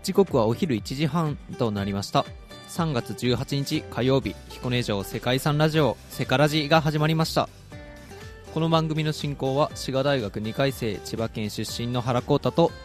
時刻はお昼1時半となりました。3月18日火曜日、彦根城世界遺産ラジオセカラジが始まりました。この番組の進行は滋賀大学2回生、千葉県出身の原光太と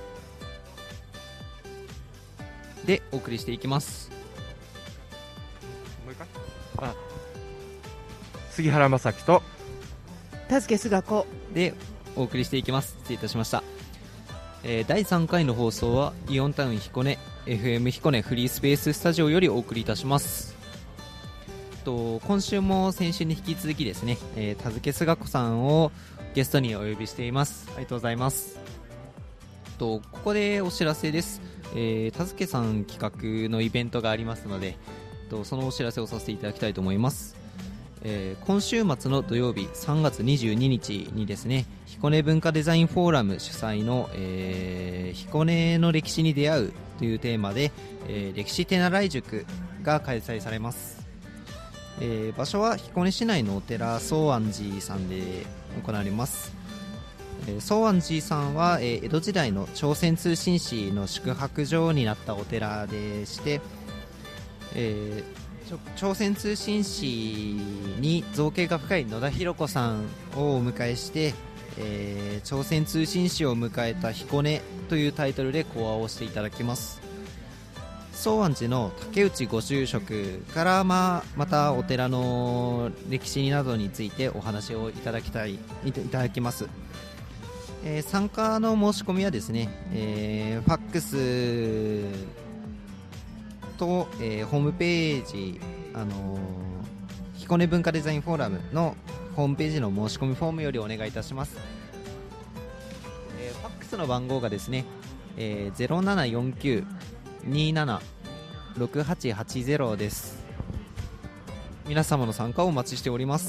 でお送りしていきます。 もう一回杉原正樹と田助菅子でお送りしていきます。失礼いたしました。第3回の放送はイオンタウン彦根 FM 彦根フリースペーススタジオよりお送りいたします。今週も先週に引き続きですね、田助菅子さんをゲストにお呼びしています。ありがとうございます。ここでお知らせです。田助さん企画のイベントがありますので、そのお知らせをさせていただきたいと思います。今週末の土曜日3月22日にですね、彦根文化デザインフォーラム主催の、彦根の歴史に出会うというテーマで、歴史手習い塾が開催されます。場所は彦根市内のお寺宗安寺さんで行われます。宗安寺さんは、江戸時代の朝鮮通信使の宿泊所になったお寺でして、朝鮮通信使に造詣が深い野田博子さんをお迎えして、朝鮮通信使を迎えた彦根というタイトルで講話をしていただきます。宗安寺の竹内ご住職から、またお寺の歴史などについてお話をいただきます。参加の申し込みはですね、ファックスと、ホームページ、彦根文化デザインフォーラムのホームページの申し込みフォームよりお願いいたします。ファックスの番号がですね、0749-276880 です。皆様の参加をお待ちしております。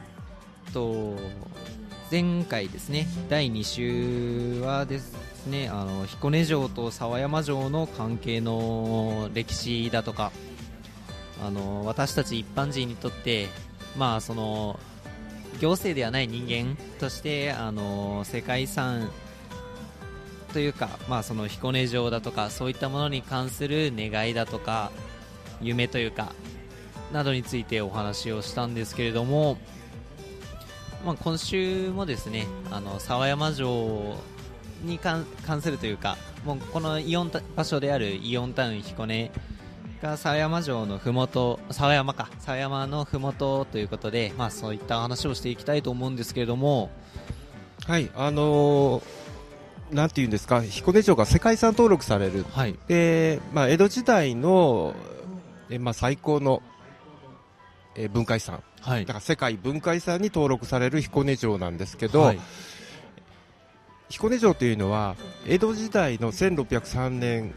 前回ですね、第2週はですね、彦根城と沢山城の関係の歴史だとか、私たち一般人にとって、その行政ではない人間として世界遺産というか、その彦根城だとかそういったものに関する願いだとか夢というかなどについてお話をしたんですけれども、今週もですね、沢山城に関するというか、もうこの場所であるイオンタウン彦根が沢山城のふもと、沢山のふもとということで、そういった話をしていきたいと思うんですけれども、 はい、なんていうんですか、彦根城が世界遺産登録される、 はい、 で、江戸時代の、最高の、文化遺産、 はい、 だから世界文化遺産に登録される彦根城なんですけど、はい、彦根城というのは江戸時代の1603年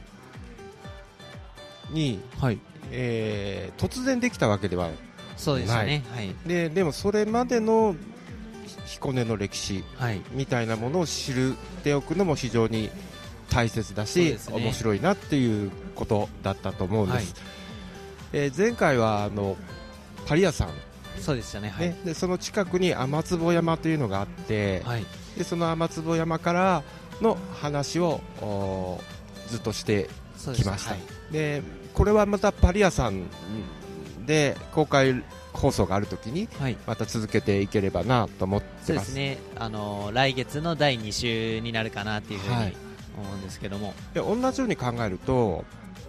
に、はい、突然できたわけではない。 そうですね、はい、 でもそれまでの彦根の歴史みたいなものを知っておくのも非常に大切だし、面白いなっていうことだったと思うんです、はい。前回はパリ屋さん、 そうでしたね、はい、 でその近くに雨坪山というのがあって、はい、でその雨坪山からの話をずっとしてきました。はい、でこれはまたパリ屋さんで公開放送があるときにまた続けていければなと思ってます。 そうですね、来月の第2週になるかなというふうに思うんですけども、 で同じように考えると、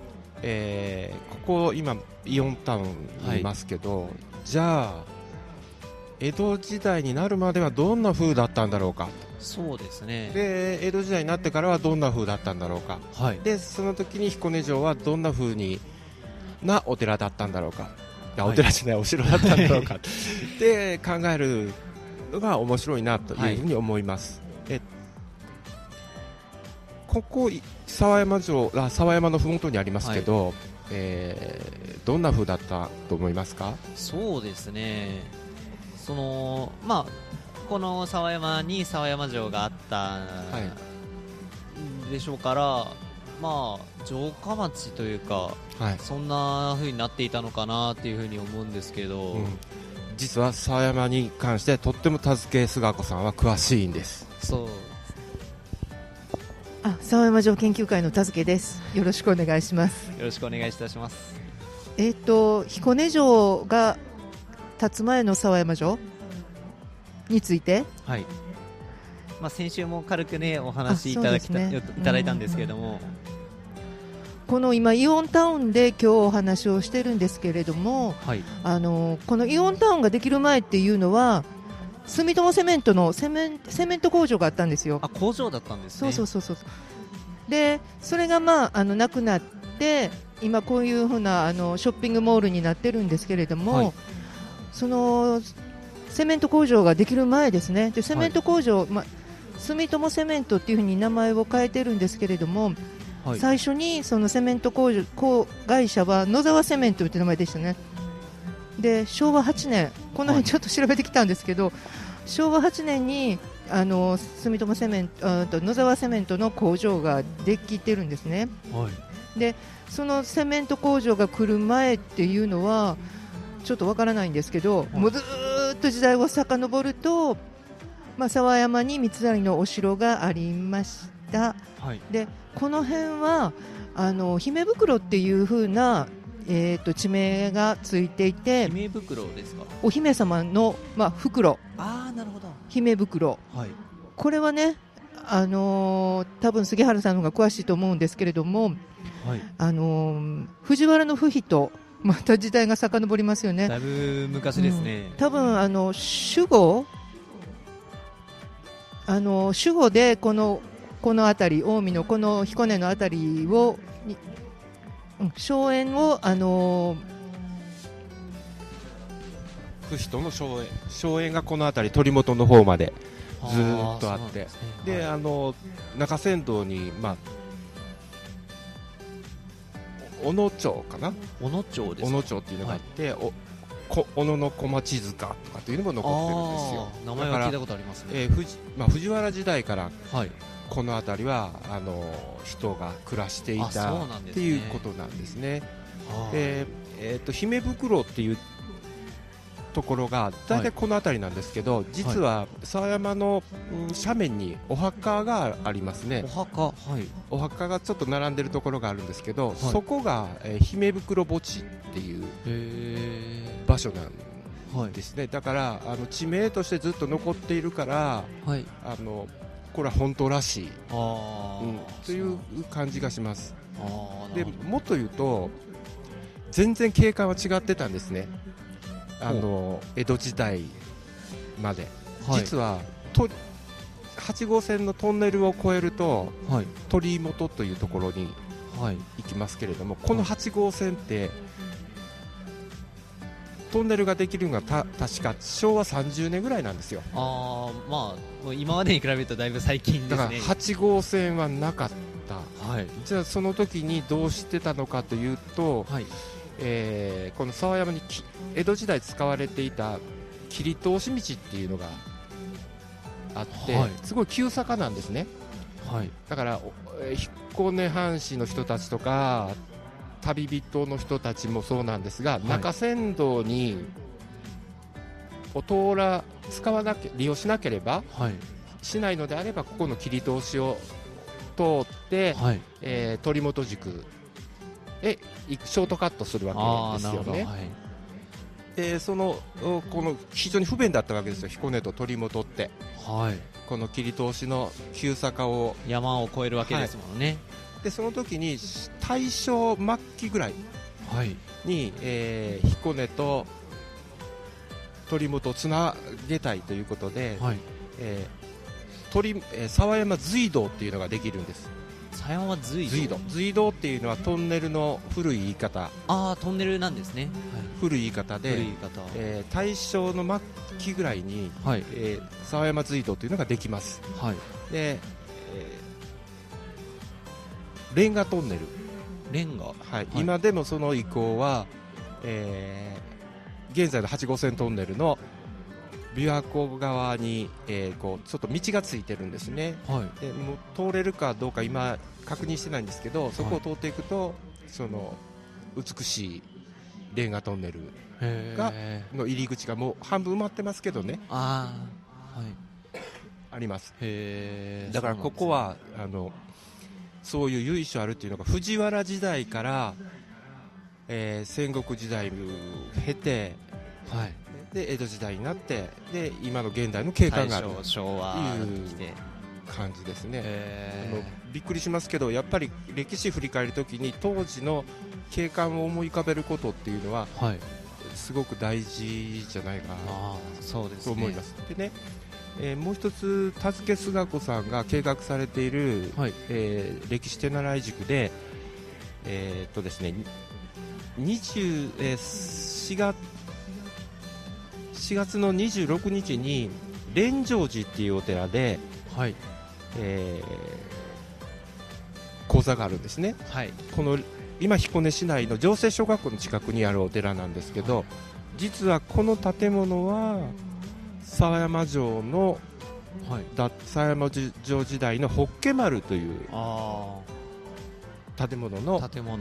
ここ今イオンタウンにいますけど、はい、じゃあ江戸時代になるまではどんな風だったんだろうか。 そうですね。 で江戸時代になってからはどんな風だったんだろうか、はい、でその時に彦根城はどんな風なお寺だったんだろうか、お寺じゃない、お城だったんだろうかって考えるのが面白いなというふうに思います。はい、ここ沢山のふもとにありますけど、はい、どんな風だったと思いますか？ そうですね、この沢山に沢山城があったでしょうから、城下町というか、はい、そんな風になっていたのかなっていう風に思うんですけど、 実は沢山に関してとっても田助菅子さんは詳しいんです。 そう沢山城研究会の田助です。よろしくお願いします。 よろしくお願いいたします。 彦根城が建つ前の沢山城について、 はい、先週も軽くねお話いただいたんですけれども、 この今イオンタウンで今日お話をしてるんですけれども、 はい、 このイオンタウンができる前っていうのは住友セメントのセメント工場があったんですよ。 工場だったんですね。 そうでそれがなくなって今こういうふうなショッピングモールになってるんですけれども、はい、そのセメント工場ができる前ですね。でセメント工場、住友セメントっていうふうに名前を変えてるんですけれども、はい、最初にそのセメント会社は野沢セメントという名前でしたね。で昭和8年この辺ちょっと調べてきたんですけど、はい、昭和8年に住友セメント野沢セメントの工場ができてるんですね。はい、でそのセメント工場が来る前っていうのはちょっとわからないんですけど、はい、もうずっと時代を遡ると、沢山に三成のお城がありました。はい、でこの辺は姫袋っていう風な地名がついていて、 姫袋ですか。 お姫様の、袋、 なるほど、 姫袋、はい、これはね、多分杉原さんの方が詳しいと思うんですけれども、はい、藤原の不比とまた時代が遡りますよね。 だいぶ昔ですね。 多分守護でこの辺り近江のこの彦根の辺りを荘園を不比との荘園がこの辺り鳥本の方までずっとあって、で、中山道に小野町かな、 小野町ですか。 小野町っていうのがあって、はい、小野の小町塚とかっていうのも残ってるんですよ。 名前は聞いたことありますね。 藤原時代から、はい、この辺りは人が暮らしていたっていうことなんですね。姫袋っていうところが大体この辺りなんですけど、はい、実は沢山の、斜面にお墓がありますね。お墓がちょっと並んでるところがあるんですけど、はい、そこが、姫袋墓地っていう場所なんですね。だから地名としてずっと残っているから、はい、これは本当らしい、という感じがします。でもっと言うと全然景観は違ってたんですね。江戸時代まで、はい、実は8号線のトンネルを越えると、はい、鳥居本というところに行きますけれども、この8号線って、トンネルができるのが確か昭和30年ぐらいなんですよ。 今までに比べるとだいぶ最近ですね。 だから8号線はなかった、はい、じゃあその時にどうしてたのかというと、はい、この沢山に江戸時代使われていた切り通し道っていうのがあって、はい、すごい急坂なんですね。はい、だから彦根藩士の人たちとか旅人の人たちもそうなんですが、はい、中山道に利用しなければ、はい、しないのであればここの切り通しを通って、はい、鳥本宿ショートカットするわけですよね。はい、でこの非常に不便だったわけですよ、彦根と鳥本って、はい、この切り通しの急坂を山を越えるわけですもんね。はい、 でその時に大正末期ぐらいに、彦根と鳥本をつなげたいということで、はい、沢山隧道っていうのができるんです。 沢山隧道っていうのはトンネルの古い言い方。 トンネルなんですね。はい、 古い言い方で、大正の末期ぐらいに、はい、沢山隧道というのができます。はい、で、レンガトンネル、はい、今でもその遺構は、現在の8号線トンネルの琵琶湖側に、ちょっと道がついてるんですね。はい、でもう通れるかどうか今確認してないんですけど、そこを通っていくと、はい、その美しいレンガトンネルの入り口がもう半分埋まってますけどね、あります。だからここはそういう由緒あるっていうのが藤原時代から、戦国時代を経て、 はい、 で江戸時代になってで今の現代の景観があるという昭和感じですね。びっくりしますけどやっぱり歴史振り返るときに当時の景観を思い浮かべることっていうのは、はい、すごく大事じゃないかなと思います。でね、もう一つ田助須賀子さんが計画されている、はい、歴史手習い塾で、ですね、4月の26日に蓮成寺っていうお寺で、はい、講座があるんですね、はい、この今彦根市内の城西小学校の近くにあるお寺なんですけど、はい、実はこの建物は狭山城の、はい、狭山城時代の法華丸という建物の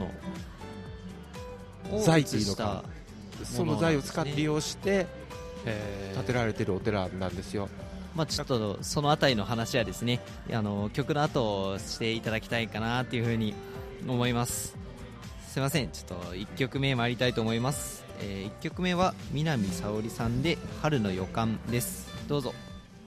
材というのか、その材を使って利用して建てられているお寺なんですよ。 ちょっとそのあたりの話はですね、曲の後していただきたいかなというふうに思います。すいません、ちょっと1曲目参りたいと思います。1曲目は南沙織さんで春の予感です。どうぞ。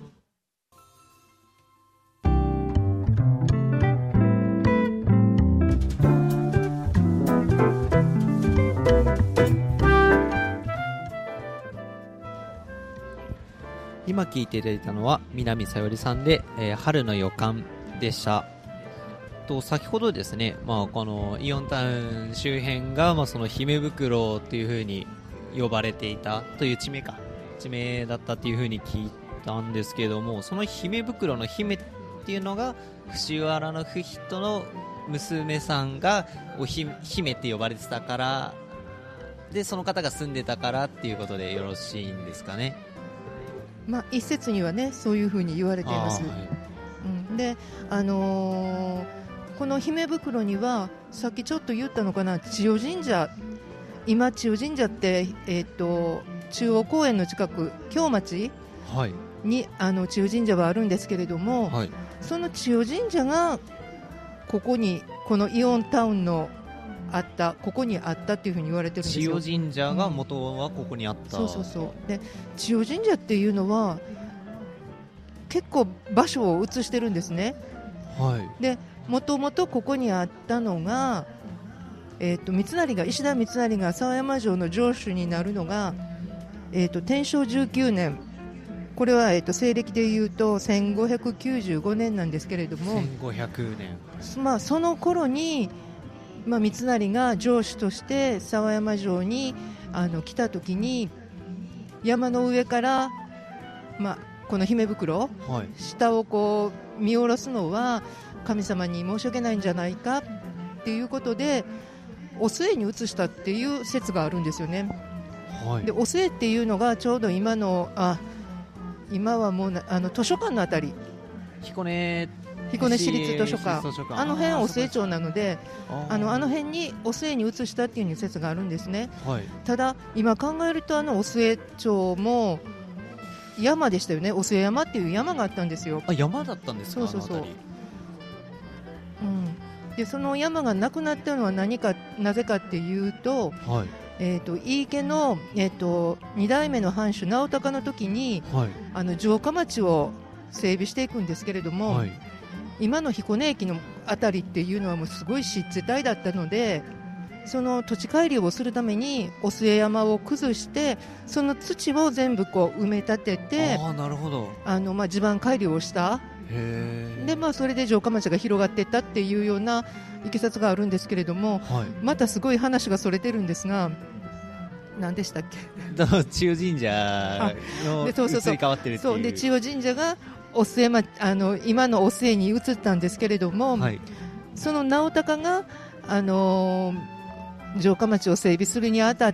今聴いていただいたのは南沙織さんで、春の予感でした。先ほどですね、このイオンタウン周辺が、その姫袋という風に呼ばれていたという地名だったという風に聞いたんですけれども、その姫袋の姫っていうのが藤原の不人の娘さんが姫って呼ばれてたからで、その方が住んでたからっていうことでよろしいんですかね。 一説にはねそういう風に言われています、はい、で、この姫袋にはさっきちょっと言ったのかな、千代神社、今千代神社って、中央公園の近く京町に、千代神社はあるんですけれども、はい、その千代神社がこのイオンタウンのここにあったっていう風に言われてるんですよ。 千代神社が元はここにあった、 そうで千代神社っていうのは結構場所を移してるんですね、はい、でもともとここにあったのが、石田三成が狭山城の城主になるのが、天正19年、これは、西暦でいうと1595年なんですけれども、 1500 年、その頃に三成が城主として狭山城に来た時に山の上から、この姫袋、はい、下をこう見下ろすのは神様に申し訳ないんじゃないかっていうことでお末に移したっていう説があるんですよね、はい、でお末っていうのがちょうど今はもう図書館のあたり、 彦根市立図書館、あの辺お末町なのであの辺にお末に移したっていう説があるんですね、はい、ただ今考えるとお末町も山でしたよね。お末山っていう山があったんですよ。 山だったんですか。そう、 でその山がなくなったのはなぜかっていうと、はい、井伊家の、2代目の藩主直孝の時に、はい、城下町を整備していくんですけれども、はい、今の彦根駅のあたりっていうのはもうすごい湿地帯だったので、その土地改良をするためにお末山を崩してその土を全部こう埋め立てて、 なるほど、 地盤改良をしたで、それで城下町が広がっていったっていうようないきさつがあるんですけれども、はい、またすごい話がそれてるんですが、何でしたっけ千代神社の移り変わってるっていう。 で千代神社がお末、今のお末に移ったんですけれども、はい、その直孝が、城下町を整備するにあたって、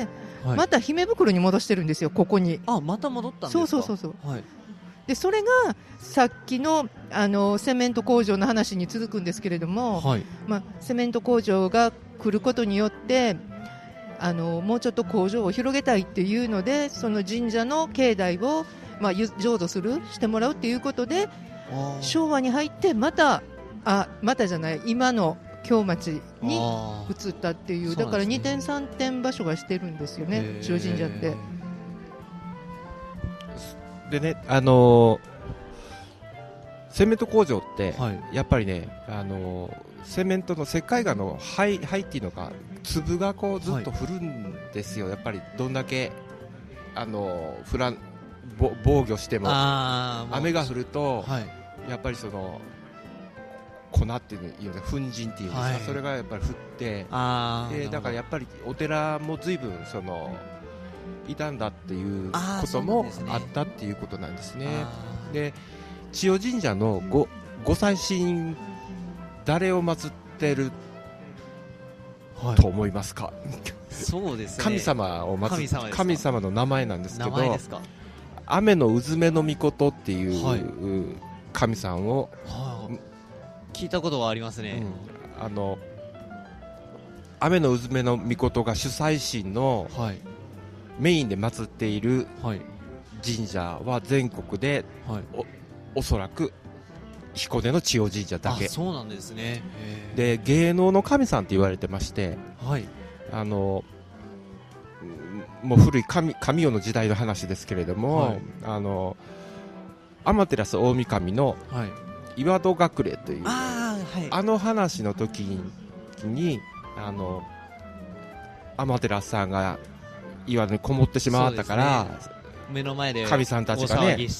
はい、また姫袋に戻してるんですよ、ここに。 また戻ったんですか。 そう、はい、でそれがさっきの、セメント工場の話に続くんですけれども、はい、セメント工場が来ることによってもうちょっと工場を広げたいっていうので、その神社の境内を、浄土してもらうっていうことで昭和に入ってまたまたじゃない、今の京町に移ったっていう、だから2点3点場所がしてるんですよね、千代神社って。 でね、セメント工場って、やっぱりね、セメントの石灰岩の灰っていうのが粒がこうずっと降るんですよ、やっぱりどんだけ防御しても雨が降ると、やっぱりその粉っていうの粉塵っていうんですか、それがやっぱり降ってで、だからやっぱりお寺も随分その傷んだっていうこともあったっていうことなんですね。で、千代神社のご祭神、誰を祀ってると思いますか？ そうですね、 神様を祀る神様の名前なんですけど、 名前ですか？ 雨のうずめのみことっていう神さんを、 聞いたことはありますね。 雨のうずめのみことが主催神のメインで祀っている神社は全国で、おそらく彦根の千代神社だけ。 そうなんですね。 で、芸能の神さんって言われてまして、もう古い神代の時代の話ですけれども、天照大神の岩戸隠れという、話の時に天照さんが岩にこもってしまったから、 目の前で神さんたちがね、 大騒ぎして、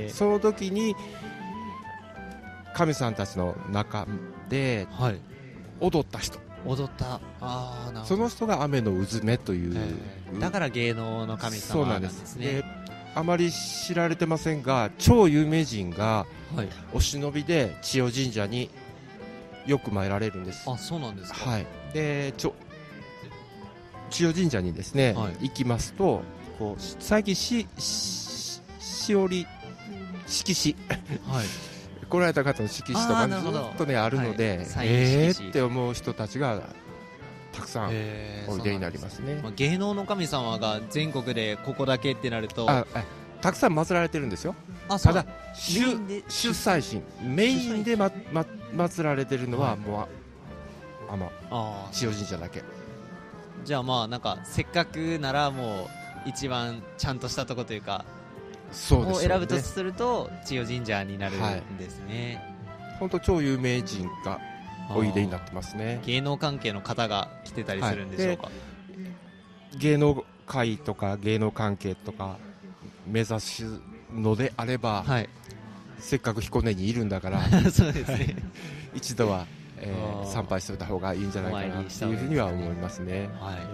その時に神さんたちの中で踊った人、その人が雨のうずめという、 だから芸能の神様なんですね。 で、あまり知られてませんが、超有名人がお忍びで千代神社によく参られるんです。 そうなんですか。 で、千代神社にですね、行きますと、こう最近しおり色紙来られた方の色紙とかずっとねあるので、って思う人たちがたくさんおいでになりますね。 芸能の神様が全国でここだけってなると、 たくさん祀られてるんですよ。ただ主催神メインで祀られてるのはもう千代神社だけ。 じゃあなんかせっかくならもう一番ちゃんとしたとこというか、 そうですね、 を選ぶとすると千代神社になるんですね。 本当超有名人がおいでになってますね。 芸能関係の方が来てたりするんでしょうか？ 芸能界とか芸能関係とか目指すのであれば、せっかく彦根にいるんだからそうですね一度は、参拝しておいた方がいいんじゃないかなというふうには思いますね。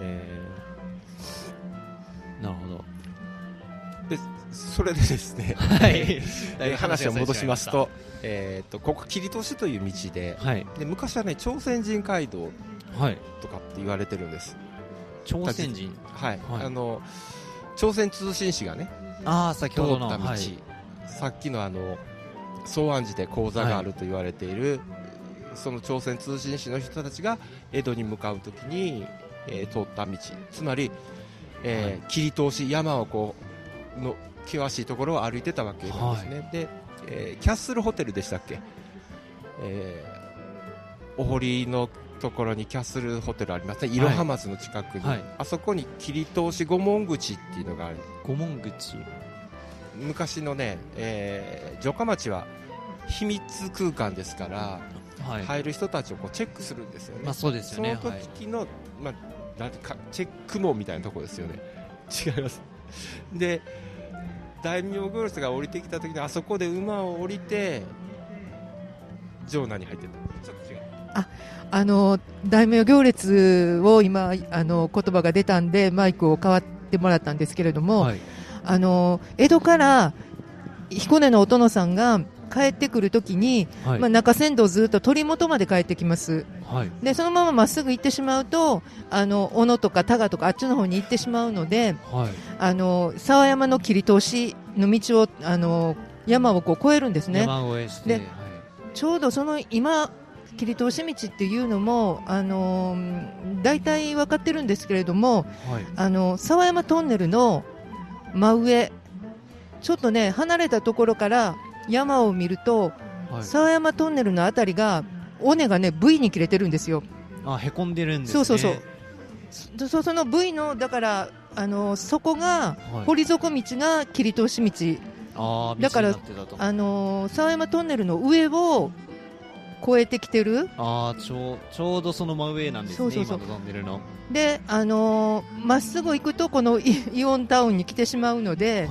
なるほど。 でそれでですね、話を戻しますと、ここ切通という道で、で昔はね朝鮮人街道とかって言われてるんです。 朝鮮人、 朝鮮通信使がね先ほどの通った道、さっきの宗安寺で講座があると言われている、その朝鮮通信使の人たちが江戸に向かうときに、通った道、つまり、切通し山をこうの険しいところを歩いてたわけなんですね。で、キャッスルホテルでしたっけ、お堀のところにキャッスルホテルありますね、いろは松の近くに、あそこに切通し御門口っていうのがある。 御門口、 昔のね、城下町は秘密空間ですから、入る人たちをこうチェックするんですよね。 そうですよね。 その時の、なんかチェック網みたいなところですよね。違います。で、大名行列が降りてきた時にあそこで馬を降りて城内に入ってた。ちょっと違う。 大名行列を今言葉が出たんでマイクを代わってもらったんですけれども、江戸から彦根のお殿さんが帰ってくるときに、中山道ずっと鳥本まで帰ってきます、でそのまままっすぐ行ってしまうと小野とか多賀とかあっちの方に行ってしまうので、沢山の切り通しの道を山をこう越えるんですね。 山越えして、 でちょうどその今切り通し道っていうのも大体分かってるんですけれども、沢山トンネルの真上ちょっとね離れたところから山を見ると沢山トンネルのあたりが尾根がね V に切れてるんですよ。 へこんでるんですね。 そうその V のだからそこが、堀底道が切り通し道だから沢山トンネルの上を越えてきてる。 ちょうどその真上なんですね。今のトンネルのでまっすぐ行くとこのイオンタウンに来てしまうので、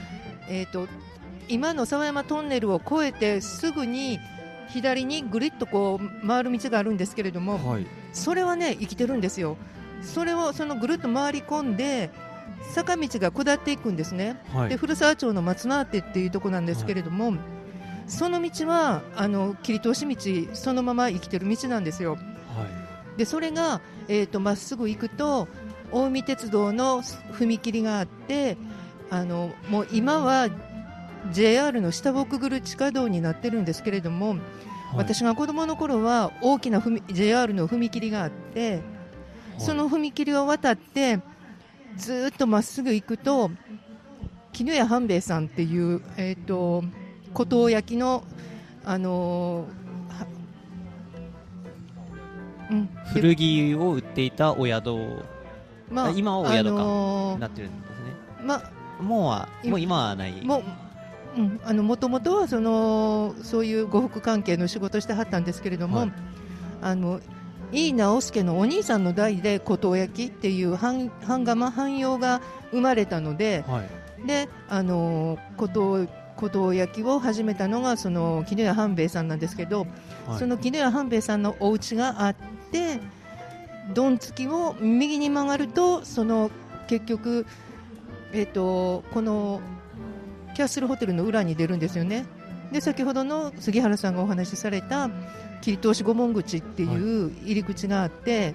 今の沢山トンネルを越えてすぐに左にぐるっとこう回る道があるんですけれども、それはね生きてるんですよ。そのぐるっと回り込んで坂道が下っていくんですね。で古沢町の松の手っていうところなんですけれども、その道は切り通し道そのまま生きてる道なんですよ。でそれがまっすぐ行くと近江鉄道の踏切があって、もう今は JR の下をくぐる地下道になってるんですけれども、私が子供の頃は大きなJR の踏切があって、その踏切を渡ってずっとまっすぐ行くと絹屋半兵衛さんっていう古藤焼きの古着を売っていたお宿、今はお宿かなってるんですね。もう今はない。 もともとはそういう呉服関係の仕事してはったんですけれども、井伊直輔のお兄さんの代で古藤焼きっていう版窯が生まれたので、で古藤焼きを始めたのがその絹屋半兵衛さんなんですけど、その絹屋半兵衛さんのお家があって、どんつきを右に曲がると結局、このキャッスルホテルの裏に出るんですよね。で先ほどの杉原さんがお話しされた切り通し御門口っていう入り口があって、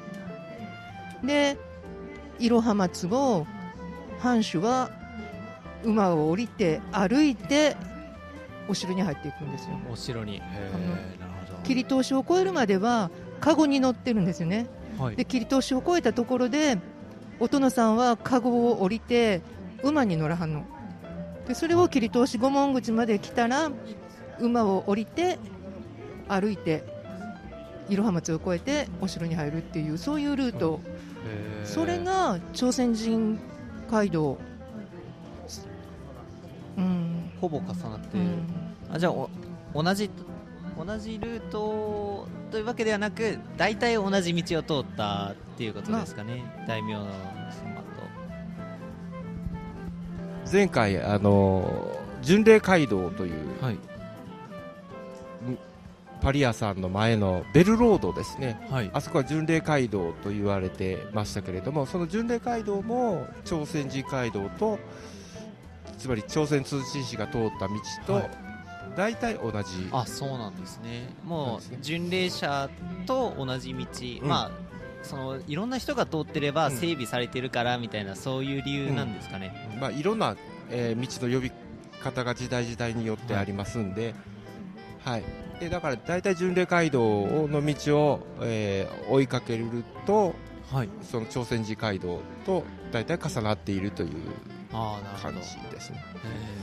でいろは松を藩主は馬を降りて歩いてお城に入っていくんですよ。 お城に切り通しを越えるまではカゴに乗ってるんですよね。で切り通しを越えたところでお殿さんはカゴを降りて馬に乗らはんので、それを切り通し御門口まで来たら馬を降りて歩いていろは松を越えてお城に入るっていう、そういうルート、それが朝鮮人街道、 ほぼ重なっている。じゃあ同じルートというわけではなく、大体同じ道を通ったっていうことですかね。大名の様と前回巡礼街道という、パリ屋さんの前のベルロードですね、あそこは巡礼街道と言われてましたけれども、その巡礼街道も朝鮮寺街道と、つまり朝鮮通信使が通った道と大体同じ。 そうなんですね。もう巡礼者と同じ道、いろんな人が通ってれば整備されてるからみたいな、そういう理由なんですかね。 いろんな、道の呼び方が時代時代によってありますんで、でだから大体巡礼街道の道を、追いかけると、その朝鮮寺街道と大体重なっているという感じですね。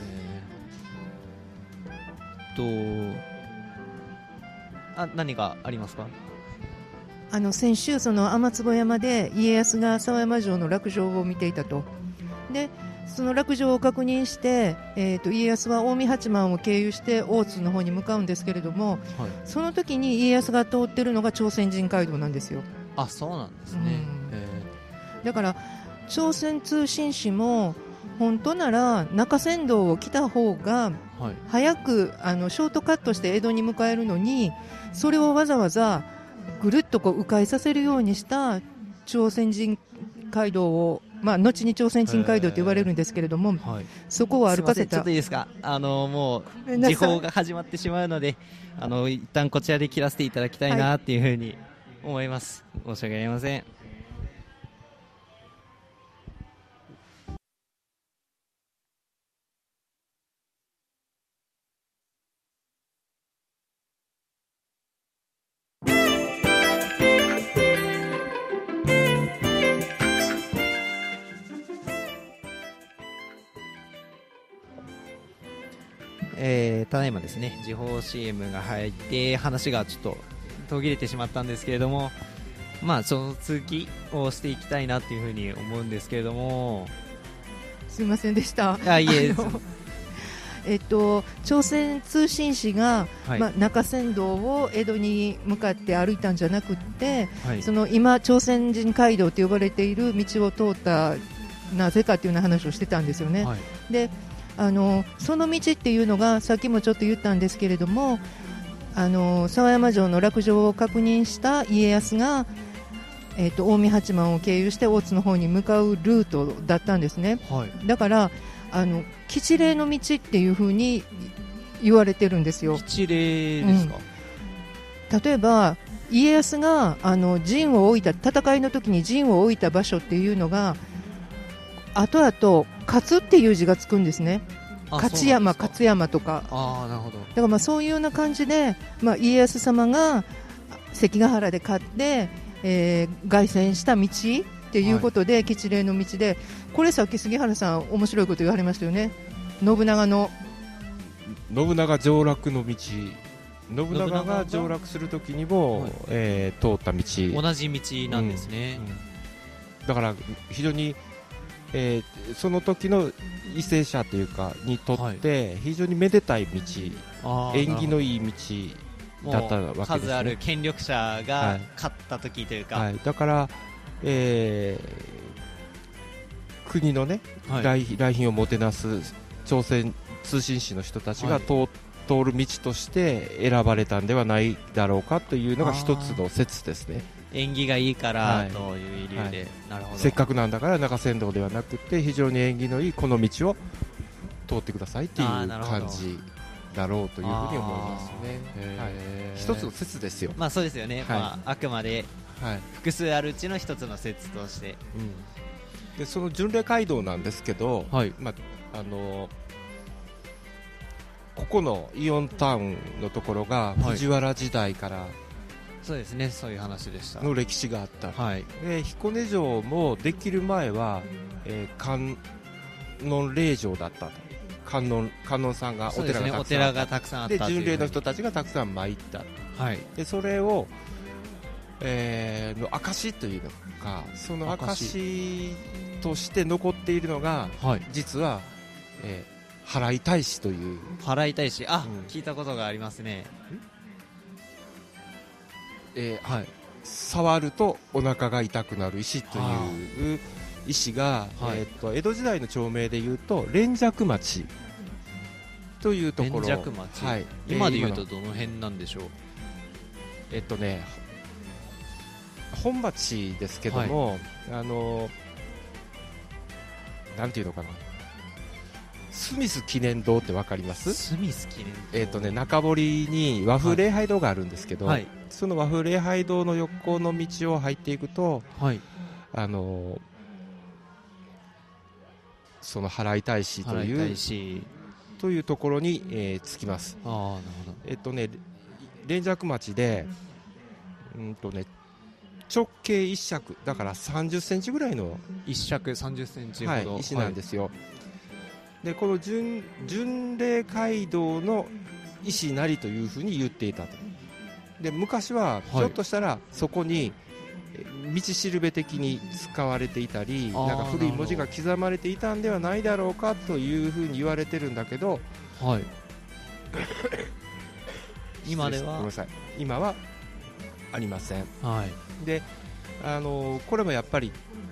何がありますか？ 先週その天坪山で家康が沢山城の落城を見ていたと。でその落城を確認して、家康は近江八幡を経由して大津の方に向かうんですけれども、その時に家康が通っているのが朝鮮人街道なんですよ。 そうなんですね。 だから朝鮮通信使も本当なら中山道を来た方が早くショートカットして江戸に迎えるのに、それをわざわざぐるっと迂回させるようにした朝鮮人街道を、後に朝鮮人街道と言われるんですけれども、そこを歩かせた。 ちょっといいですか？もう時報が始まってしまうので、一旦こちらで切らせていただきたいなっていうふうに思います。申し訳ありません。 ただいまですね時報 CM が入って話がちょっと途切れてしまったんですけれども、まあその続きをしていきたいなっていうふうに思うんですけれども、 すいませんでした。 いえ朝鮮通信使が、 はい、 中山道を江戸に向かって歩いたんじゃなくって、 はい、 その今朝鮮人街道と呼ばれている道を通ったなぜかというような話をしてたんですよね、はい、でその道っていうのがさっきもちょっと言ったんですけれども、沢山城の落城を確認した家康が、近江八幡を経由して大津の方に向かうルートだったんですね、はい、だから吉霊の道っていう風に言われてるんですよ。 吉霊ですか、 例えば家康が陣を置いた戦いの時に陣を置いた場所っていうのが後々勝っていう字がつくんですね。勝山とか。 なるほど。 だからそういうような感じで、家康様が関ヶ原で勝って、凱旋した道っていうことで、吉霊の道で、これさっき杉原さん面白いこと言われましたよね。信長上洛の道、信長が上洛するときにも、通った道、 同じ道なんですね、 だから非常に、その時の為政者というかにとって非常にめでたい道、縁起のいい道だったわけですね。 数ある権力者が勝った時というか、 だから、国のね、来賓をもてなす朝鮮通信使の人たちが通る道として選ばれたんではないだろうかというのが一つの説ですね。 縁起がいいからという理由で、なるほど。 せっかくなんだから中山道ではなくて非常に縁起のいいこの道を通ってくださいという感じだろうというふうに思いますね。一つの説ですよ。 そうですよね、あくまで複数あるうちの一つの説として、 でその巡礼街道なんですけど、ここのイオンタウンのところが藤原時代から、 そうですね、そういう話でしたの歴史があった、で彦根城もできる前は、観音霊場だったと。観音さんがお寺がたくさんあった、で巡礼の人たちがたくさん参った、でそれを、の証というのか、その証として残っているのが、実は、払い大師という。 払い大師、聞いたことがありますね。 触るとお腹が痛くなる石という石が、江戸時代の町名でいうと連雀町というところ。 連雀町、今でいうとどの辺なんでしょう。 本町ですけども、なんていうのかな、スミス記念堂ってわかります？ スミス記念堂、 中堀に和風礼拝堂があるんですけど、その和風礼拝堂の横の道を入っていくと、その払い大師というところに、着きます。なるほど。連雀町で、直径一尺だから30センチぐらいの一尺30センチほど、 石なんですよ。でこの巡礼街道の石なりというふうに言っていたと。で昔はひょっとしたらそこに道しるべ的に使われていたり、なんか古い文字が刻まれていたんではないだろうかというふうに言われてるんだけど、 今ではごめんなさい、今はありません。でこれもやっぱり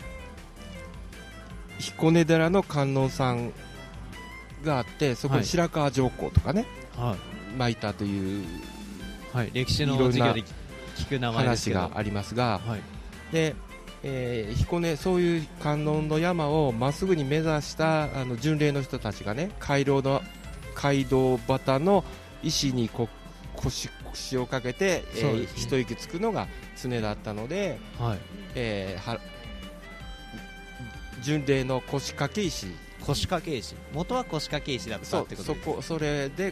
彦根寺の観音さんがあって、そこに白河上皇とかね、巻いたという、 歴史の授業で聞く名前ですけど話がありますが、で彦根、そういう観音の山をまっすぐに目指した巡礼の人たちがね、街道端の石に腰をかけて、一息つくのが常だったので、巡礼の腰掛け石、 元は腰掛け石だったってことです。 それで、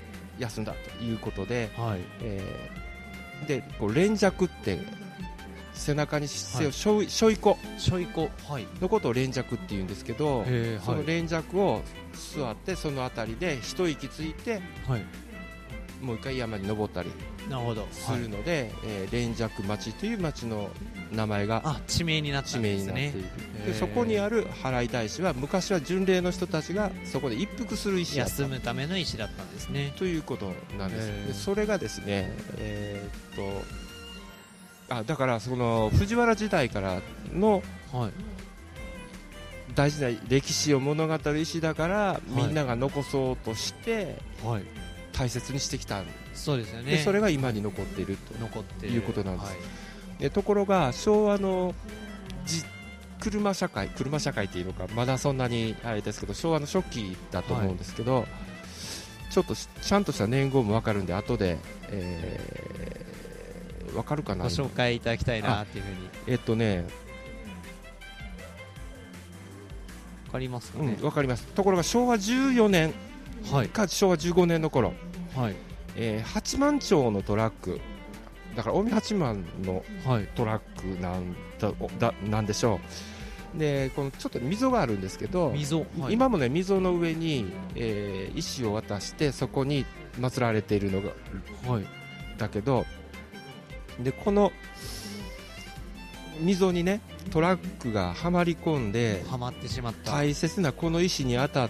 休んだということで、でこう連雀って背中にせよ、しょいこのことを連尺っていうんですけど、その連尺を座ってそのあたりで一息ついて、もう一回山に登ったりするので、連尺町という町の名前が地名になったんですね。 でそこにある払い大師は昔は巡礼の人たちがそこで一服する石だった、 休むための石だったんですねということなんです。でそれがですね、だからその藤原時代からの大事な歴史を物語る石だから、みんなが残そうとして大切にしてきたんです。 そうですよね。 でそれが今に残っているということなんです。でところが昭和の車社会っていうのか、まだそんなにあれですけど、昭和の初期だと思うんですけど、ちょっとちゃんとした年号も分かるんで、後で、分かるかな、 ご紹介いただきたいなっていうふうに。 分かりますかね。 分かります。ところが昭和14年か昭和15年の頃、八幡町のトラックだから、近江八幡のトラックなんでしょう。でこのちょっと溝があるんですけど、今もね、溝の上に、石を渡してそこに祀られているのが、だけど、でこの溝にねトラックがはまり込んで、 はまってしまった、 大切なこの石に当たって、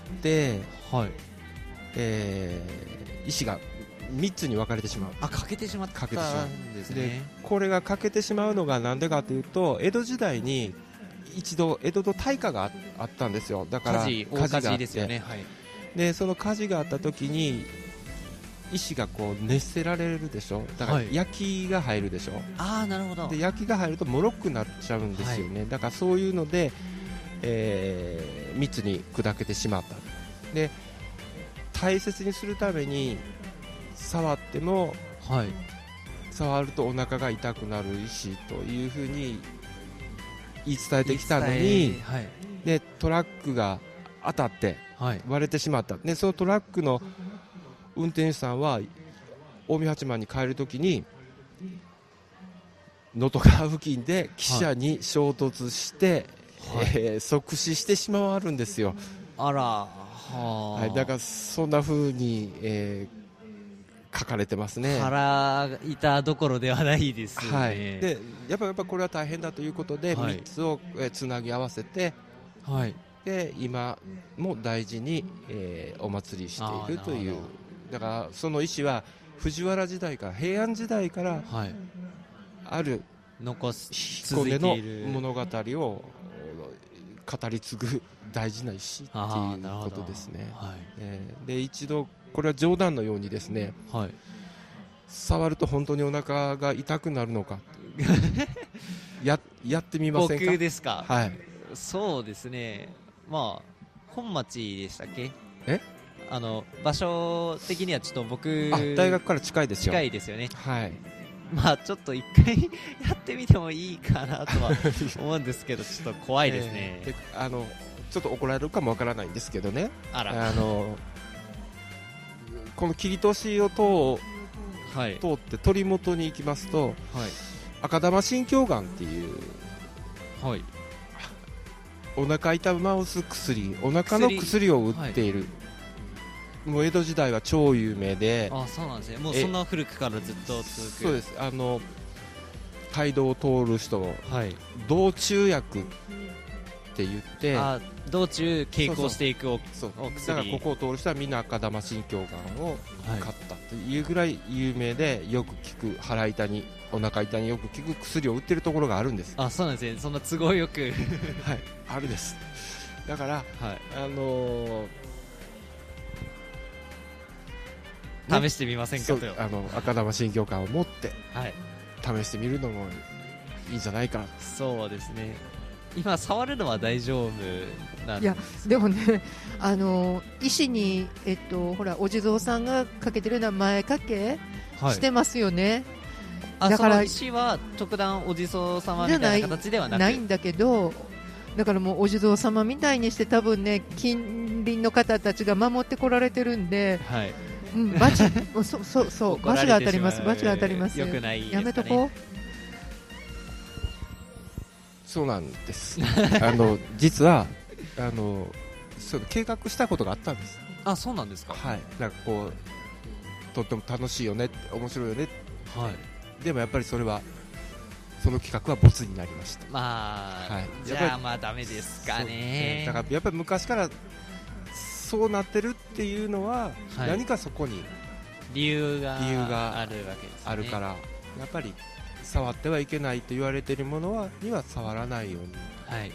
石が3つに分かれてしまう。 欠けてしまったんですね。 でこれが欠けてしまうのがなんでかというと、江戸時代に一度江戸の大火があったんですよ。だから火事ですよね。 でその火事があった時に石がこう熱せられるでしょ。だから焼きが入るでしょ。 なるほど。 で焼きが入ると脆くなっちゃうんですよね。だからそういうので、3つに砕けてしまった。で大切にするために触っても、触るとお腹が痛くなる石というふうに言い伝えてきたのに、でトラックが当たって割れてしまった。でそのトラックの運転手さんは近江八幡に帰るときに能登川付近で汽車に衝突して、即死してしまうんですよ。だからそんな風に、書かれてますね。 腹痛どころではないですよね。 でやっぱこれは大変だということで、3つを、つなぎ合わせて、で今も大事に、お祭りしているという。だからその石は藤原時代から平安時代からある彦根の物語を語り継ぐ大事な石っていうことですね。で一度これは冗談のようにですね、触ると本当にお腹が痛くなるのかやってみませんか。 僕ですか。そうですね。本町でしたっけ。場所的にはちょっと僕大学から近いですよ。 近いですよね。ちょっと一回やってみてもいいかなとは思うんですけど、ちょっと怖いですね。 ちょっと怒られるかもわからないんですけどね、この切り通しを通って鳥本に行きますと、赤玉新京丸っていう、お腹痛ます薬、お腹の薬を売っている、もう江戸時代は超有名で。 そうなんですね。もうそんな古くからずっと続く。 そうです。街道を通る人、道中薬って言って、 道中傾向していくお薬。 だからここを通る人はみんな赤玉新京丸を買ったというぐらい有名で、よく効く、腹痛にお腹痛によく効く薬を売ってるところがあるんです。 そうなんですね。そんな都合よくあるです。だから、 試してみませんかと。 赤玉新京丸を持って試してみるのもいいんじゃないか。 そうですね。今触るのは大丈夫なんです。 いやでもね、石に、ほらお地蔵さんがかけてるのは前掛けしてますよね。 だからその石は特段お地蔵様みたいな形ではないんだけど、だからもうお地蔵様みたいにして多分ね、近隣の方たちが守ってこられてるんで、罰が当たります。罰が当たります。 よくないですかね。 やめとこう。 そうなんです実はその計画したことがあったんです。 あ、そうなんですか。 はい、なんかこうとっても楽しいよね、面白いよね、はい、でもやっぱりそれはその企画はボツになりました。 まあ、はい、じゃあまあダメですかね。 だからやっぱり昔からそうなってるっていうのは、はい、何かそこに理由があるわけですね。 あるからやっぱり触ってはいけないと言われているものには触らないように。 はい、はい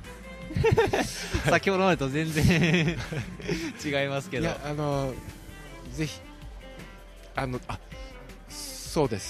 先ほどまでと全然違いますけど、いやぜひそうです。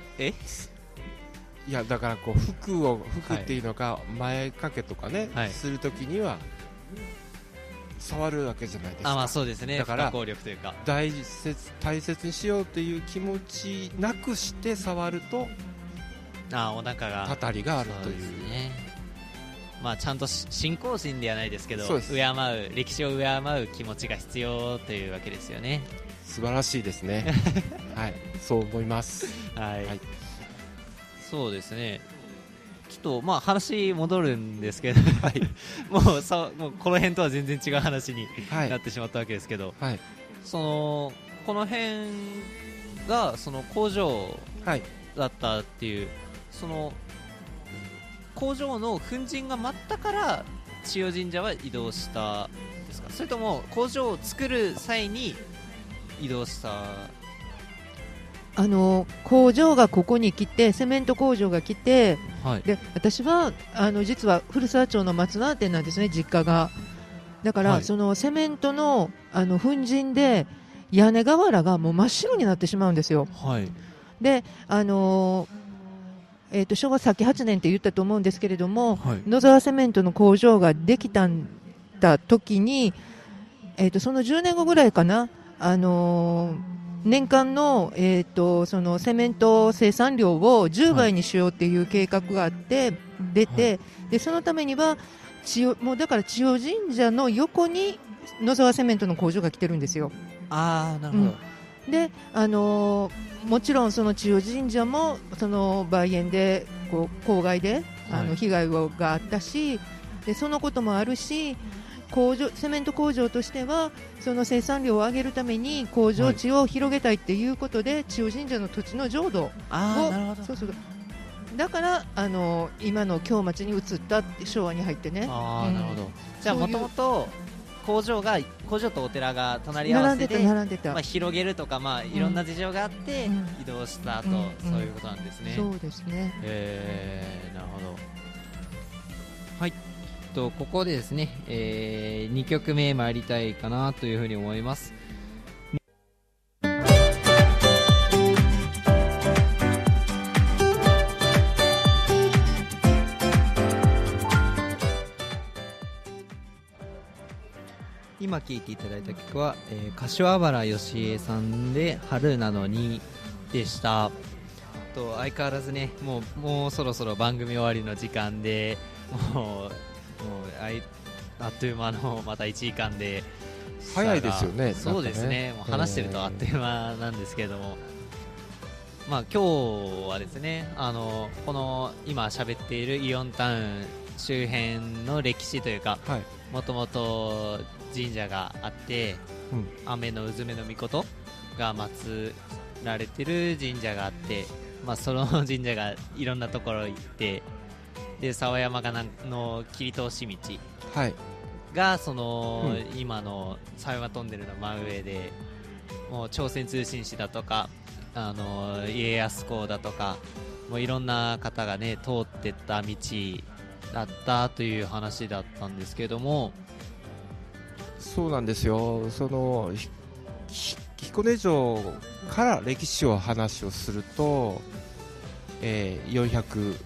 いやだからこう服っていうのが前掛けとかね、はい、するときには触るわけじゃないですか。 あ、まあそうですね。 だから不可抗力というか大切にしようという気持ちなくして触るとお腹がたたりがあるという。 そうですね。まあちゃんと信仰心ではないですけど、歴史を敬う気持ちが必要というわけですよね。 素晴らしいですねはい、そう思います。 はい、はい、そうですね。ちょっとまあ話戻るんですけど、はい、もうこの辺とは全然違う話になってしまったわけですけど、はい、この辺がその工場だったっていう、その工場の粉塵が舞ったから千代神社は移動したんですか、それとも工場を作る際に移動した？ 工場がここに来て、セメント工場が来て、はい、で私は実は古澤町の松縄店なんですね、実家が。だから、はい、そのセメントの粉塵で屋根瓦がもう真っ白になってしまうんですよ。はい、で昭和さっき8年って言ったと思うんですけれども、はい、野沢セメントの工場ができた時に、その10年後ぐらいかな、年間の、そのセメント生産量を10倍にしようっていう計画があって出て、はい、でそのためにはもうだから千代神社の横に野沢セメントの工場が来てるんですよ。 あー、なるほど。 でもちろんその千代神社もその梅園で公害で被害があったし、でそのこともあるし、セメント工場としてはその生産量を上げるために工場地を広げたいっていうことで、千代神社の土地の浄土を、だから今の京町に移ったって昭和に入ってね。 なるほど。じゃあもともと工場とお寺が隣り合わせで並んでた、 まあ、広げるとか、まあ、いろんな事情があって移動したと、そういうことなんですね。 そうですね。 なるほど。はい、ここでですね、2曲目参りたいかなというふうに思います。今聴いていただいた曲は、柏原芳恵さんで春なのにでした。相変わらずね、もうそろそろ番組終わりの時間で、もうあっという間のまた1時間で早いですよね。 そうですね、もう話してるとあっという間なんですけれども、まあ、今日はですね、この今喋っているイオンタウン周辺の歴史というか、もともと神社があって、雨のうずめのみことが祀られてる神社があって、まあ、その神社がいろんなところ行って、で沢山の切り通し道がその、今の沢山トンネルの真上で、もう朝鮮通信使だとか家康公だとか、もういろんな方がね通ってった道だったという話だったんですけども。 そうなんですよ。その彦根城から歴史を話をすると、400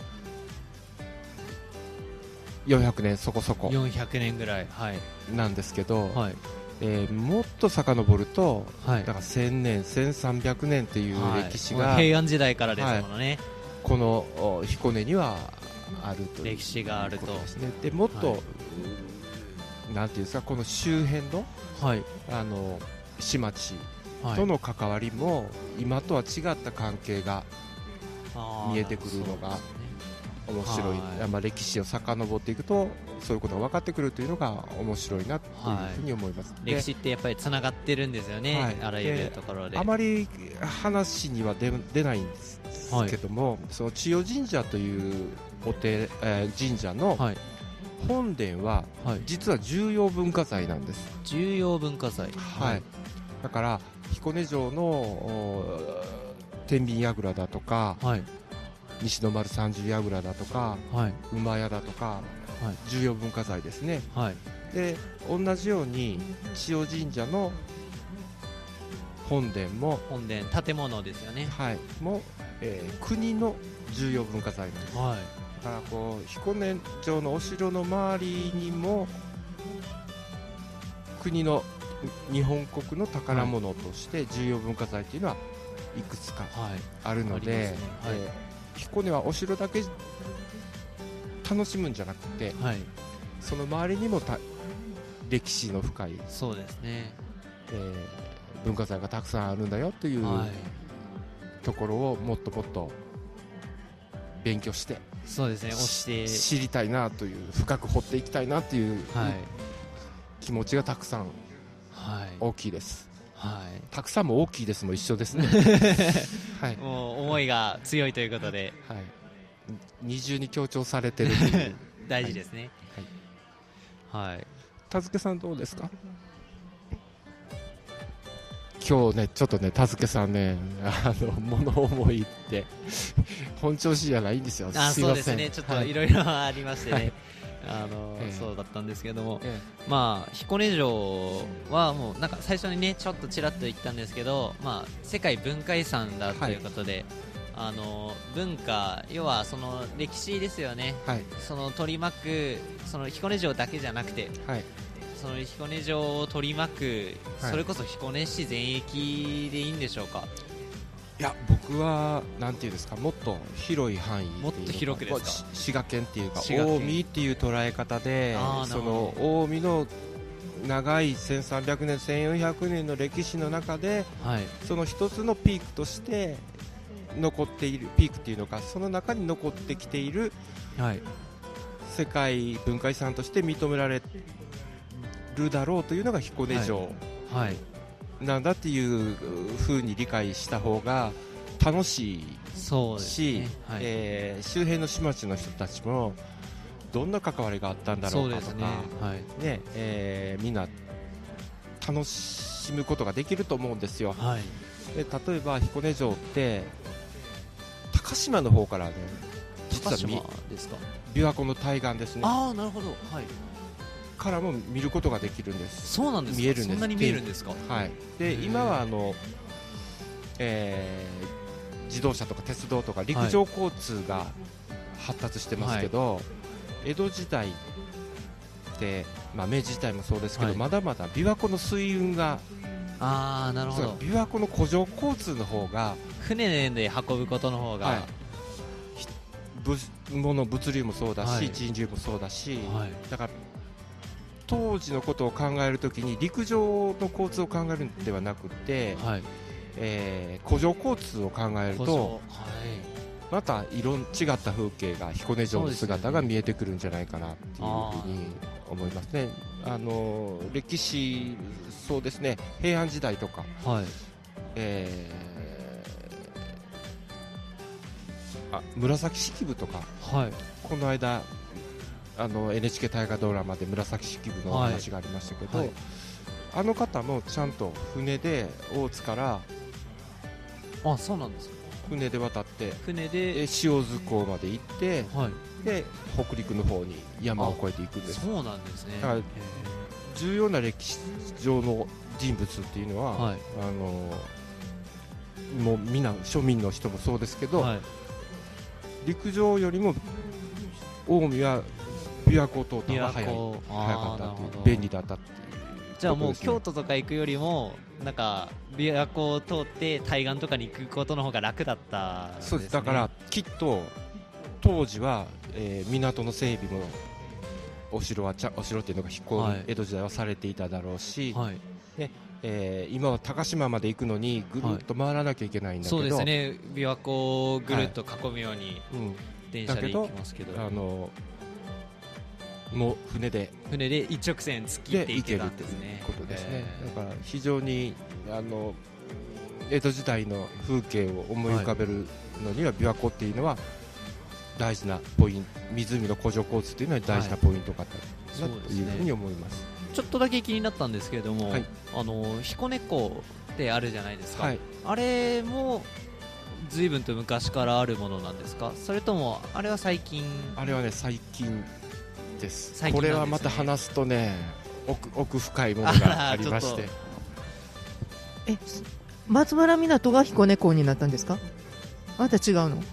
年そこそこ 400年ぐらい、 なんですけど、もっと遡ると、だから1000年1300年という歴史が、 平安時代からですものね、 この彦根にはあるという歴史があると。 でもっと、なんていうんですか、この周辺の、市町との関わりも、今とは違った関係が見えてくるのが、 面白い、歴史を遡っていくとそういうことが分かってくるというのが面白いなというふうに思います。 歴史ってやっぱりつながってるんですよね、あらゆるところで。 あまり話には出ないんですけども、その千代神社という神社の本殿は実は重要文化財なんです。 重要文化財、 だから彦根城の天秤櫓だとか、西の丸三十櫓だとか、馬屋だとか、重要文化財ですね。で同じように千代神社の本殿建物ですよね、 も、国の重要文化財なんです。だからこう彦根城のお城の周りにも国の日本国の宝物として重要文化財というのはいくつかあるので、彦根はお城だけ楽しむんじゃなくて、その周りにも歴史の深い、 そうですね、 文化財がたくさんあるんだよというところをもっともっと勉強して、 そうですね、 知りたいなという、深く掘っていきたいなという気持ちがたくさん大きいです。たくさんも大きいですも一緒ですね。 もう思いが強いということで、 二重に強調されてる大事ですね。 田助さんどうですか？今日ね、ちょっとね、田助さんね、物思いって本調子じゃないんですよ。すいません。 そうですね、ちょっといろいろありましてね、そうだったんですけども、彦根城はもうなんか最初にねちょっとちらっと言ったんですけど、世界文化遺産だということで、文化、要はその歴史ですよね、その取り巻くその彦根城だけじゃなくて、その彦根城を取り巻く、それこそ彦根市全域でいいんでしょうか？ いや、僕はなんていうんですか、もっと広い範囲、 もっと広くですか？ 滋賀県っていうか近江っていう捉え方で、その近江の長い1300年1400年の歴史の中で、その一つのピークとして残っている、ピークっていうのか、その中に残ってきている、世界文化遺産として認められるだろうというのが彦根城なんだっていう風に理解した方が楽しいし、周辺の市町の人たちもどんな関わりがあったんだろうかとか、みんな楽しむことができると思うんですよ。で例えば彦根城って高島の方からね、実は琵琶湖の対岸ですね。 なるほど、 からも見ることができるんです。 そうなんですか？ 見えるんです。 そんなに見えるんですか？ で今は自動車とか鉄道とか陸上交通が発達してますけど、江戸時代って、明治時代もそうですけど、まだまだ琵琶湖の水運が、 なるほど、 琵琶湖の湖上交通の方が、 船で運ぶことの方が、 物流もそうだし、人流もそうだし、だから当時のことを考えるときに陸上の交通を考えるのではなくて、湖上交通を考えると、また違った風景が、彦根城の姿が見えてくるんじゃないかなっていうふうに思いますね。歴史、そうですね、平安時代とか、紫式部とか、この間NHK 大河ドラマで紫式部の話がありましたけど、あの方もちゃんと船で大津から、 そうなんですか？ 船で渡って船で塩津港まで行って、で北陸の方に山を越えていくんです。 そうなんですね。 だから重要な歴史上の人物っていうのは、もうみんな庶民の人もそうですけど、陸上よりも近江は琵琶湖を通った方が早かったっていう、便利だったっていう。 じゃあもう京都とか行くよりもなんか琵琶湖を通って対岸とかに行くことの方が楽だったんですね。 そうです。だからきっと当時は、港の整備もお城っていうのが江戸時代はされていただろうし、今は高島まで行くのにぐるっと回らなきゃいけないんだけど、 そうですね、琵琶湖をぐるっと囲むように、 電車で行きますけど、 もう船で一直線突っ切っていけたんですね。 ということですね。だから非常に江戸時代の風景を思い浮かべるのには、琵琶湖っていうのは大事なポイント、湖の湖上交通というのは大事なポイントかなというふうに思います。 ちょっとだけ気になったんですけれども、彦根港ってあるじゃないですか、あれも随分と昔からあるものなんですか、それともあれは最近？ あれはね、最近です。これはまた話すとね、奥深いものがありまして松原港が彦根港になったんですか？また違うの？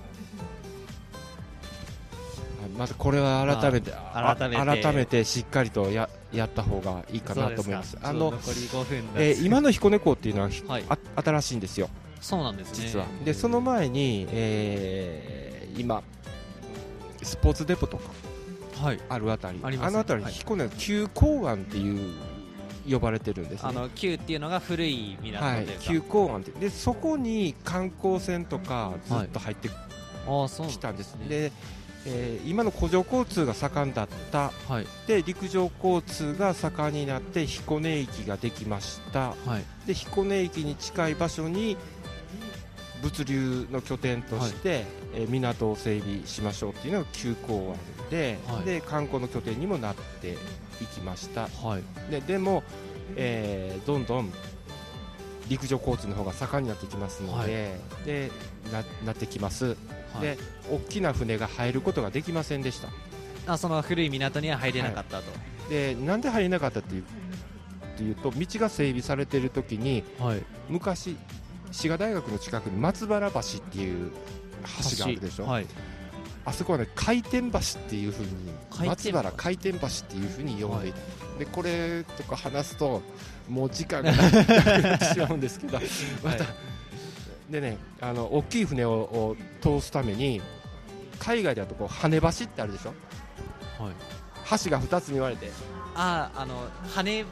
またこれは改めてしっかりとやった方がいいかなと思います。 残り5分今の彦根港っていうのは、新しいんですよ。 そうなんですね、 実は。でその前に、今スポーツデポとかあるあたり、あのあたり彦根の旧港湾っていう呼ばれてるんですね。 旧っていうのが古い港というか、 旧港湾ってで、そこに観光船とかずっと入ってきたんです。で今の湖上交通が盛んだった、で陸上交通が盛んになって彦根駅ができました、で彦根駅に近い場所に物流の拠点として、港を整備しましょうっていうのが旧港湾で、で観光の拠点にもなっていきました、でも、どんどん陸上交通の方が盛んになってきますので、でなってきます。で大きな船が入ることができませんでした。 その古い港には入れなかったと、 でなんで入れなかったっていうと、道が整備されている時に、昔滋賀大学の近くに松原橋っていう橋があるでしょ、あそこはね、回転橋っていう風に、松原回転橋っていう風に呼んでいた、でこれとか話すともう時間がなくなってしまうんですけどまたでね、大きい船を通すために海外だと跳ね橋ってあるでしょ、橋が2つに割れて跳ねる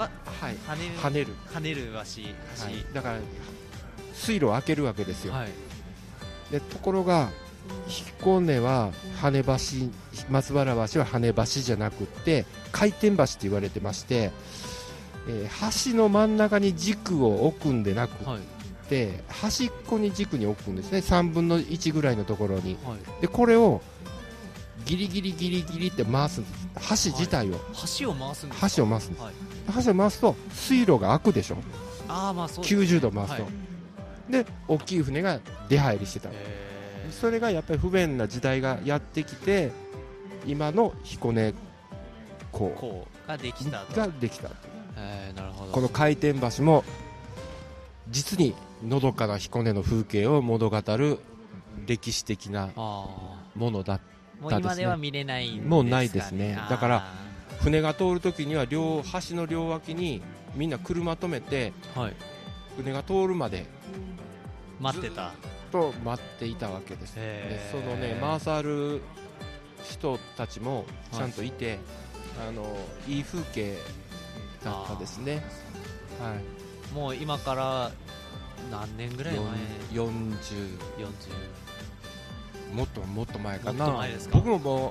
橋、 だから水路を開けるわけですよ、でところが彦根は跳ね橋、松原橋は跳ね橋じゃなくって回転橋って言われてまして、橋の真ん中に軸を置くんでなくて、端っこに軸に置くんですね、3分の1ぐらいのところに、でこれをギリギリって回すんです、橋自体を、 橋を回すんです、 橋を回すと水路が開くでしょ、90度回すと、で大きい船が出入りしてた、それがやっぱり不便な時代がやってきて、今の彦根港ができたと、 なるほど。 この回転橋も実にのどかな彦根の風景を物語る歴史的なものだったですね。 もう今では見れないんですかね。 もうないですね。だから船が通るときには橋の両脇にみんな車止めて、船が通るまで待ってたと待っていたわけです。でそのね、回さる人たちもちゃんといて、いい風景だったですね。 もう今から何年ぐらい前 ？40もっと前かな。 もっと前ですか。 僕も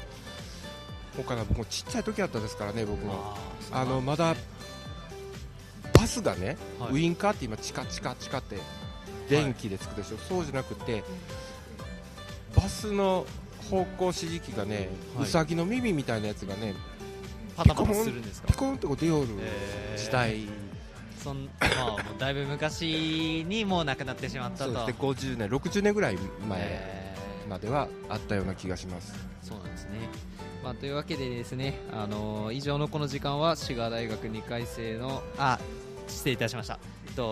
ちっちゃい時だったですからね、僕もまだバスがね、ウインカーって今チカって電気でつくでしょ、そうじゃなくてバスの方向指示器がね、ウサギの耳みたいなやつがね、 パタパタするんですか。 ピコンと出おる時代、 もうだいぶ昔にもうなくなってしまったと。 そうですね、50年60年ぐらい前まではあったような気がします。 そうなんですね。というわけでですね、以上のこの時間は滋賀大学2回生の失礼いたしました。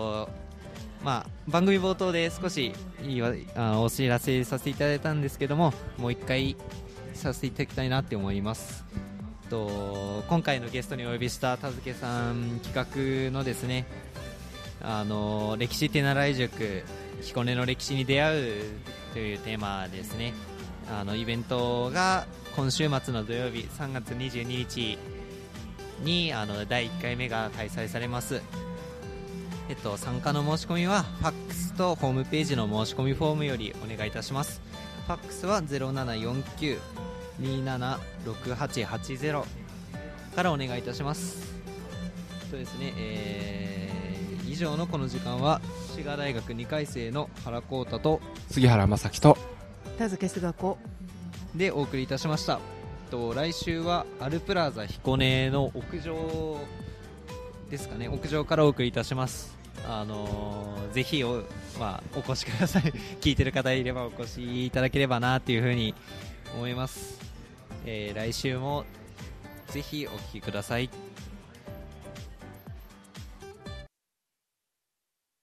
番組冒頭で少しお知らせさせていただいたんですけども、もう一回させていただきたいなって思います。今回のゲストにお呼びした田助さん企画のですね、歴史手習い塾彦根の歴史に出会うというテーマですね。イベントが今週末の土曜日3月22日に第1回目が開催されます。参加の申し込みはファックスとホームページの申し込みフォームよりお願いいたします。 ファックスは 0749-276880 からお願いいたします。そうですね、以上のこの時間は滋賀大学2回生の原光太と杉原正樹と田付菅子でお送りいたしました。来週はアルプラザ彦根の屋上ですかね、屋上からお送りいたします。ぜひお越しください聞いてる方いればお越しいただければなというふうに思います。来週もぜひお聞きください。